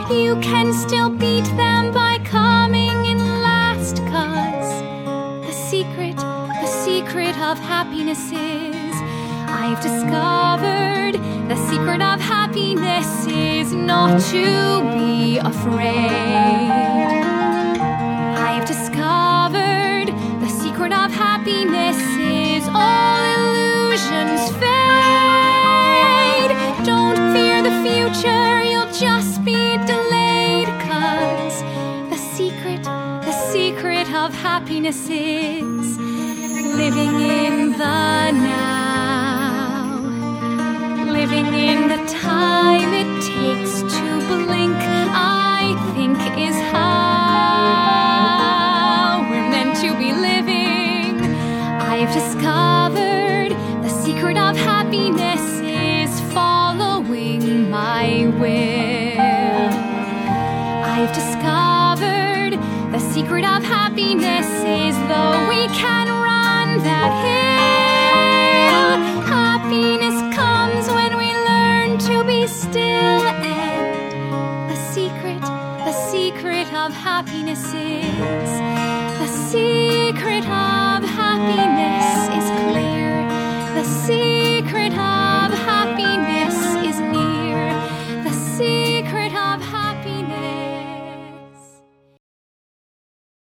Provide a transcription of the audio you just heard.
You can still beat them by coming in last, 'cause the secret of happiness is, I've discovered the secret of happiness is not to be afraid. I've discovered the secret of happiness is all illusions fade. Don't fear the future, you'll just be delayed, 'cause the secret of happiness is living in the now, living in the time it takes to blink, I think is how we're meant to be living. I've discovered the secret of happiness is following my will. I've discovered the secret of happiness is, though we can run that hill, happiness comes when we learn to be still. And the secret of happiness is, the secret of happiness is clear. The secret